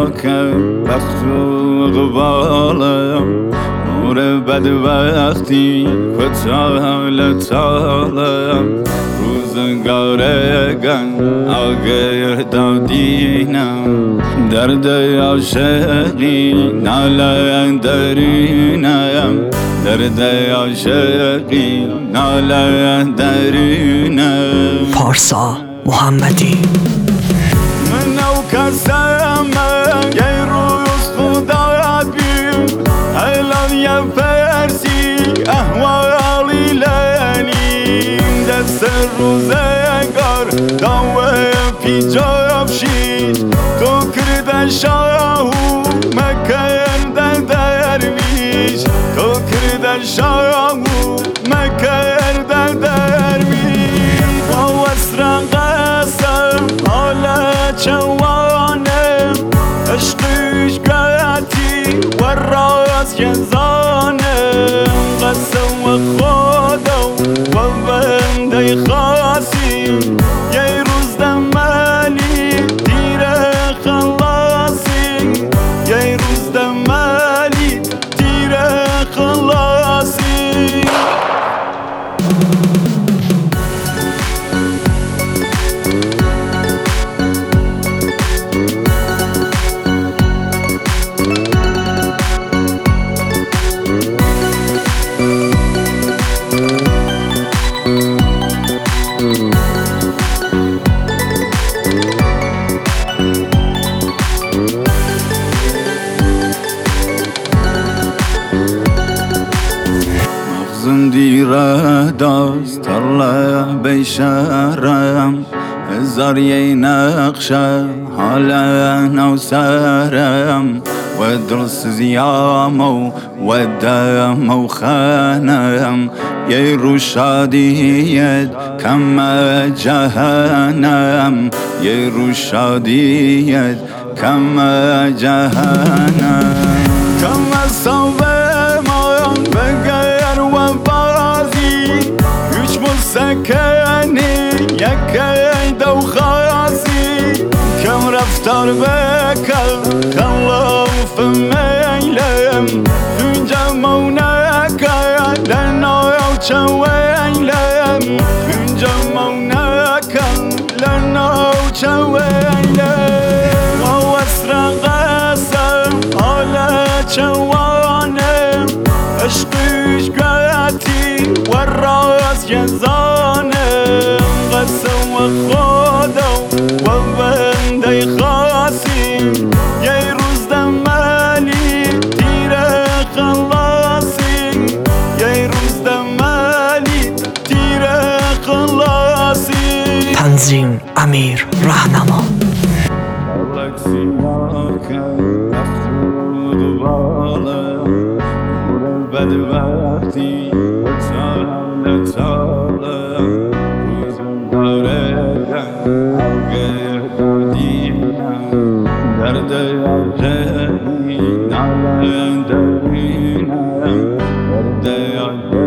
که بخت و اقبالم نور بدبختی کتال تالم روزگارگان آگر دادینم درد عاشقی ناله درونم درد عاشقی ناله درونم پارسا محمدی منو کسم یه روز خدا بیم هلال یه فرسی احوالی لنیم دست روزگار داوه پیجاب شید تو کرده شاهو مکرده درویش تو کرده شاهو مکرده درویش با وسران قسم حالا چوانم عشقش گاتی و راز یزانم قسم و خدا و بنده خاصی یه روز دمالی تیر خلاصی یه روز دمالی تیر خلاصی زندیره داست طلع بیشرم هزار یه نقشه حالا نو سرم و دلسزیام و دم و خانم یه رو شادیت کم جهنم یه رو شادیت کم جهنم کم صوبه بگر و بازی هیچ مسکنی یکی دو خاصی کم رفتار بکل خلاف میلم اینجا مونکه لنو چویلم اینجا مونکه لنو چویلم و اسرا قسم حالا چوانم عشقش گاتی و راز یزانم قسم و خدا و بنده خاصی یه روز دمالی تیر خلاصی یه روز دمالی تیر خلاصی تنظیم امیر رهنما بدبختی تال تالم روزگارگان آگر دادینم درد عاشقی ناله درونم درد عاشقی